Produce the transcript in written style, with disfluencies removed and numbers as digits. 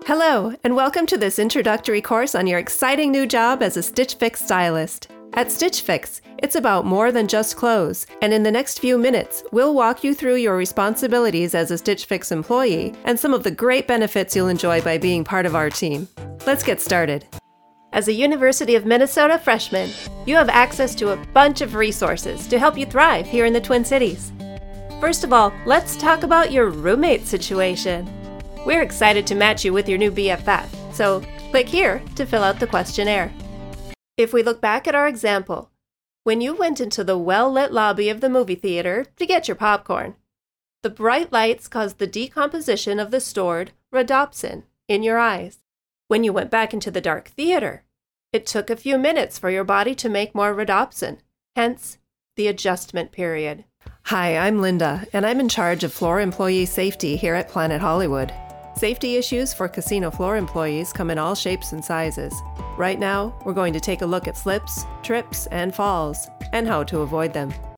Hello, and welcome to this introductory course on your exciting new job as a Stitch Fix stylist. At Stitch Fix, it's about more than just clothes, and in the next few minutes, we'll walk you through your responsibilities as a Stitch Fix employee and some of the great benefits you'll enjoy by being part of our team. Let's get started. As a University of Minnesota freshman, you have access to a bunch of resources to help you thrive here in the Twin Cities. First of all, let's talk about your roommate situation. We're excited to match you with your new BFF, so click here to fill out the questionnaire. If we look back at our example, when you went into the well-lit lobby of the movie theater to get your popcorn, the bright lights caused the decomposition of the stored rhodopsin in your eyes. When you went back into the dark theater, it took a few minutes for your body to make more rhodopsin, hence the adjustment period. Hi, I'm Linda, and I'm in charge of floor employee safety here at Planet Hollywood. Safety issues for casino floor employees come in all shapes and sizes. Right now, we're going to take a look at slips, trips, and falls, and how to avoid them.